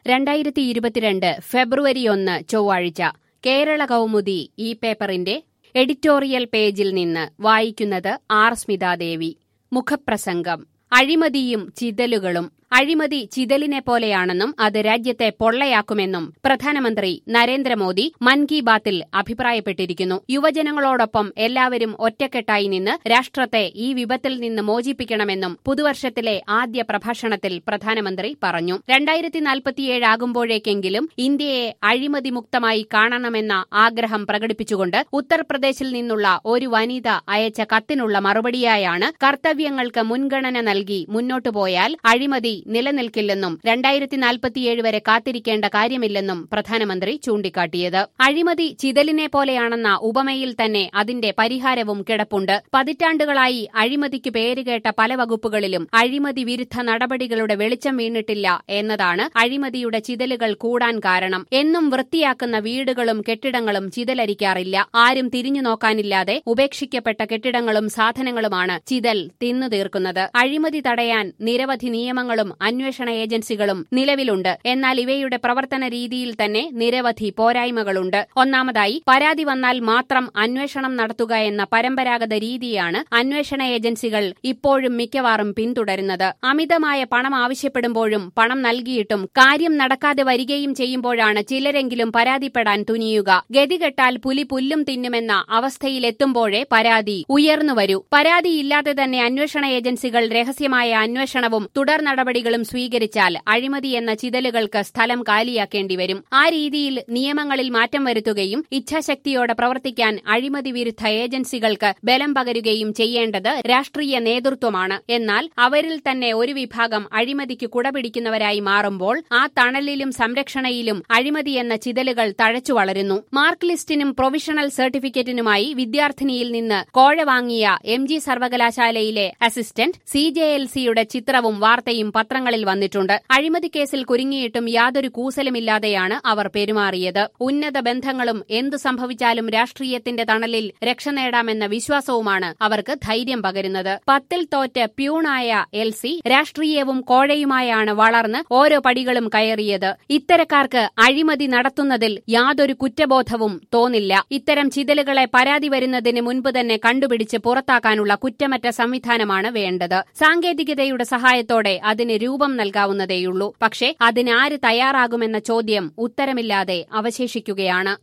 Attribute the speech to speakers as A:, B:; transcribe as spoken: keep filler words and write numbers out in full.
A: രണ്ടായിരത്തി ഇരുപത്തിരണ്ട് ഫെബ്രുവരി ഒന്ന് ചൊവ്വാഴ്ച കേരള കൗമുദി ഈ പേപ്പറിന്റെ എഡിറ്റോറിയൽ പേജിൽ നിന്ന് വായിക്കുന്നത് ആർ സ്മിതാദേവി. മുഖപ്രസംഗം. അഴിമതിയും ചിതലുകളും. അഴിമതി ചിതലിനെ പോലെയാണെന്നും അത് രാജ്യത്തെ പൊള്ളയാക്കുമെന്നും പ്രധാനമന്ത്രി നരേന്ദ്രമോദി മൻ കി ബാത്തിൽ അഭിപ്രായപ്പെട്ടിരിക്കുന്നു. യുവജനങ്ങളോടൊപ്പം എല്ലാവരും ഒറ്റക്കെട്ടായി നിന്ന് രാഷ്ട്രത്തെ ഈ വിപത്തിൽ നിന്ന് മോചിപ്പിക്കണമെന്നും പുതുവർഷത്തിലെ ആദ്യ പ്രഭാഷണത്തിൽ പ്രധാനമന്ത്രി പറഞ്ഞു. രണ്ടായിരത്തി നാൽപ്പത്തിയേഴ് ആകുമ്പോഴേക്കെങ്കിലും ഇന്ത്യയെ അഴിമതിമുക്തമായി കാണണമെന്ന ആഗ്രഹം പ്രകടിപ്പിച്ചുകൊണ്ട് ഉത്തർപ്രദേശിൽ നിന്നുള്ള ഒരു വനിത അയച്ച കത്തിനുള്ള മറുപടിയായാണ് കർത്തവ്യങ്ങൾക്ക് മുൻഗണന നൽകി മുന്നോട്ടു പോയാൽ അഴിമതി നിലനിൽക്കില്ലെന്നും രണ്ടായിരത്തി നാൽപ്പത്തിയേഴ് വരെ കാത്തിരിക്കേണ്ട കാര്യമില്ലെന്നും പ്രധാനമന്ത്രി ചൂണ്ടിക്കാട്ടിയത്. അഴിമതി ചിതലിനെ പോലെയാണെന്ന ഉപമയിൽ തന്നെ അതിന്റെ പരിഹാരവും കിടപ്പുണ്ട്. പതിറ്റാണ്ടുകളായി അഴിമതിക്ക് പേരുകേട്ട പല വകുപ്പുകളിലും അഴിമതി വിരുദ്ധ നടപടികളുടെ വെളിച്ചം വീണിട്ടില്ല എന്നതാണ് അഴിമതിയുടെ ചിതലുകൾ കൂടാൻ കാരണം. എന്നും വൃത്തിയാക്കുന്ന വീടുകളും കെട്ടിടങ്ങളും ചിതലരിക്കാറില്ല. ആരും തിരിഞ്ഞു നോക്കാനില്ലാതെ ഉപേക്ഷിക്കപ്പെട്ട കെട്ടിടങ്ങളും സാധനങ്ങളുമാണ് ചിതൽ തിന്നു തീർക്കുന്നത്. അഴിമതി തടയാൻ നിരവധി നിയമങ്ങളും അന്വേഷണ ഏജൻസികളും നിലവിലുണ്ട്. എന്നാൽ ഇവയുടെ പ്രവർത്തന രീതിയിൽ തന്നെ നിരവധി പോരായ്മകളുണ്ട്. ഒന്നാമതായി, പരാതി വന്നാൽ മാത്രം അന്വേഷണം നടത്തുക എന്ന പരമ്പരാഗത രീതിയാണ് അന്വേഷണ ഏജൻസികൾ ഇപ്പോഴും മിക്കവാറും പിന്തുടരുന്നത്. അമിതമായ പണം ആവശ്യപ്പെടുമ്പോഴും പണം നൽകിയിട്ടും കാര്യം നടക്കാതെ വരികയും ചെയ്യുമ്പോഴാണ് ചിലരെങ്കിലും പരാതിപ്പെടാൻ തുനിയുക. ഗതികെട്ടാൽ പുലി പുല്ലും തിന്നുമെന്ന അവസ്ഥയിലെത്തുമ്പോഴേ പരാതി ഉയർന്നുവരൂ. പരാതിയില്ലാതെ തന്നെ അന്വേഷണ ഏജൻസികൾ രഹസ്യമായ അന്വേഷണവും തുടർ നടപടികളും സ്വീകരിച്ചാൽ അഴിമതി എന്ന ചിതലുകൾക്ക് സ്ഥലം കാലിയാക്കേണ്ടി വരും. ആ രീതിയിൽ നിയമങ്ങളിൽ മാറ്റം വരുത്തുകയും ഇച്ഛാശക്തിയോടെ പ്രവർത്തിക്കാൻ അഴിമതി വിരുദ്ധ ഏജൻസികൾക്ക് ബലം പകരുകയും ചെയ്യേണ്ടത് രാഷ്ട്രീയ നേതൃത്വമാണ്. എന്നാൽ അവരിൽ തന്നെ ഒരു വിഭാഗം അഴിമതിക്ക് കുടപിടിക്കുന്നവരായി മാറുമ്പോൾ ആ തണലിലും സംരക്ഷണയിലും അഴിമതി എന്ന ചിതലുകൾ തഴച്ചു വളരുന്നു. മാർക്ക് ലിസ്റ്റിനും പ്രൊവിഷണൽ സർട്ടിഫിക്കറ്റിനുമായി വിദ്യാർത്ഥിനിയിൽ നിന്ന് കോഴ വാങ്ങിയ എം ജി സർവകലാശാലയിലെ അസിസ്റ്റന്റ് സി ജെ എൽ സിയുടെ ചിത്രവും വാർത്തയും പത്രങ്ങളിൽ വന്നിട്ടുണ്ട്. അഴിമതി കേസിൽ കുരുങ്ങിയിട്ടും യാതൊരു കൂസലുമില്ലാതെയാണ് അവർ പെരുമാറിയത്. ഉന്നത ബന്ധങ്ങളും എന്തു സംഭവിച്ചാലും രാഷ്ട്രീയത്തിന്റെ തണലിൽ രക്ഷ നേടാമെന്ന വിശ്വാസവുമാണ് അവർക്ക് ധൈര്യം പകരുന്നത്. പത്തിൽ തോറ്റ് പ്യൂണായ എൽ സി രാഷ്ട്രീയവും കോഴയുമായാണ് വളർന്ന് ഓരോ പടികളും കയറിയത്. ഇത്തരക്കാർക്ക് അഴിമതി നടത്തുന്നതിൽ യാതൊരു കുറ്റബോധവും തോന്നില്ല. ഇത്തരം ചിതലുകളെ പരാതി വരുന്നതിന് മുൻപ് തന്നെ കണ്ടുപിടിച്ച് പുറത്താക്കാനുള്ള കുറ്റമറ്റ സംവിധാനമാണ് വേണ്ടത്. സാങ്കേതികതയുടെ സഹായത്തോടെ അതിന് രൂപം നൽകാവുന്നതേയുള്ളൂ. പക്ഷേ അതിനാര് തയ്യാറാകുമെന്ന ചോദ്യം ഉത്തരമില്ലാതെ അവശേഷിക്കുകയാണ്.